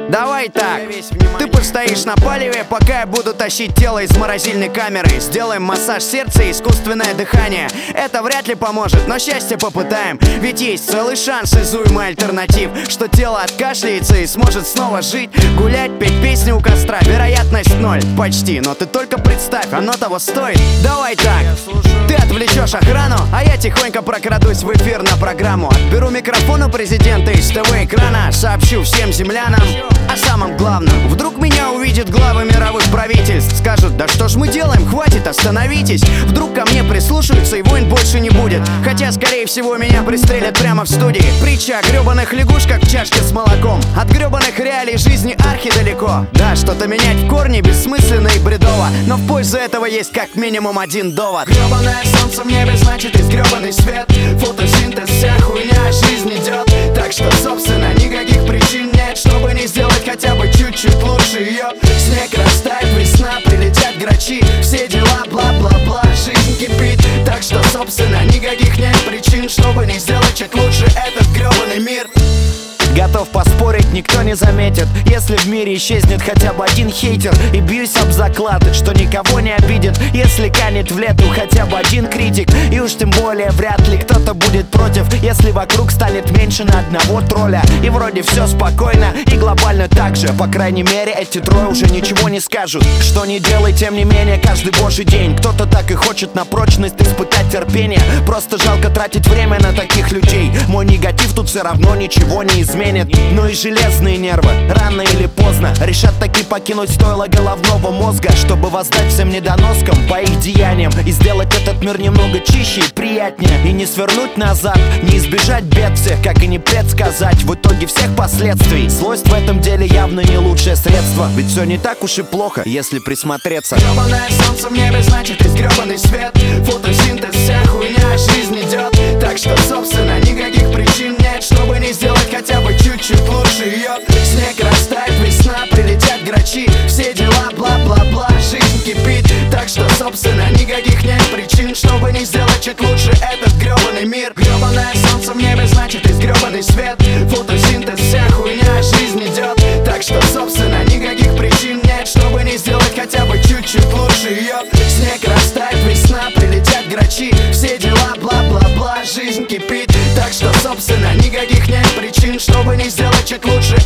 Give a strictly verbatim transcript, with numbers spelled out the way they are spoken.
Давай так, ты постоишь на палеве, пока я буду тащить тело из морозильной камеры. Сделаем массаж сердца и искусственное дыхание. Это вряд ли поможет, но счастье попытаем. Ведь есть целый шанс из уймы альтернатив, что тело откашляется и сможет снова жить, гулять, петь песни у костра. Вероятность ноль, почти, но ты только представь, оно того стоит. Давай так, ты отвлечешь охрану, а я тихонько прокрадусь в эфир на программу. Отберу микрофон у президента из ТВ-экрана, сообщу всем землянам о самом главном. Вдруг меня увидят главы мировых правительств, скажут: да что ж мы делаем, хватит, остановитесь. Вдруг ко мне прислушаются и войн больше не будет. Хотя, скорее всего, меня пристрелят прямо в студии. Притча о гребаных лягушках в чашке с молоком. От гребаных реалий жизни архи далеко. Да, что-то менять в корне бессмысленно и бредово, но в пользу этого есть как минимум один довод. Гребаное солнце в небе, значит и гребаный свет. Фотосинтез, вся хуйня, жизнь идет. Так что, собственно, никаких причин нет, чтобы не сделать хотя бы чуть-чуть лучше ее. Снег растает, весна, прилетят грачи, все дела, бла-бла-бла, жизнь кипит. Так что, собственно, никаких нет причин, чтобы не сделать чуть лучше этот гребаный мир. Готов поспорить, никто не заметит, если в мире исчезнет хотя бы один хейтер. И бьюсь об заклад, что никого не обидит, если канет в лету хотя бы один критик. И уж тем более вряд ли кто-то будет против, если вокруг станет меньше на одного тролля. И вроде все спокойно и глобально так же. По крайней мере, эти трое уже ничего не скажут. Что не делай, тем не менее, каждый божий день кто-то так и хочет на прочность испытать терпение. Просто жалко тратить время на таких людей. Мой негатив тут все равно ничего не изменит. Но и железные нервы рано или поздно решат таки покинуть стойло головного мозга, чтобы воздать всем недоноскам по их деяниям и сделать этот мир немного чище и приятнее. И не свернуть назад, не избежать бед всех, как и не предсказать в итоге всех последствий. Злость в этом деле явно не лучшее средство, ведь все не так уж и плохо, если присмотреться. Гребаное солнце в небе, значит и гребаный свет. Фотосинтез, вся хуйня, жизнь идет. Так что, собственно, никаких причин нет, чтобы не сделать хотя бы чуть-чуть лучше ее. Снег растает, весна, прилетят грачи, все дела, бла-бла-бла, жизнь кипит. Так что, собственно, никаких нет причин, чтобы не сделать чуть лучше этот гребаный мир. Гребаное солнце в небе, значит и гребаный свет. Фотосинтез, вся хуйня, жизнь идет. Так что, собственно, никаких причин нет, чтобы не сделать хотя бы чуть-чуть лучше ее. Снег растает, весна, прилетят грачи, все дела, бла-бла-бла, жизнь кипит. Так что, собственно, никаких нет причин, чтобы не сделать чуть лучше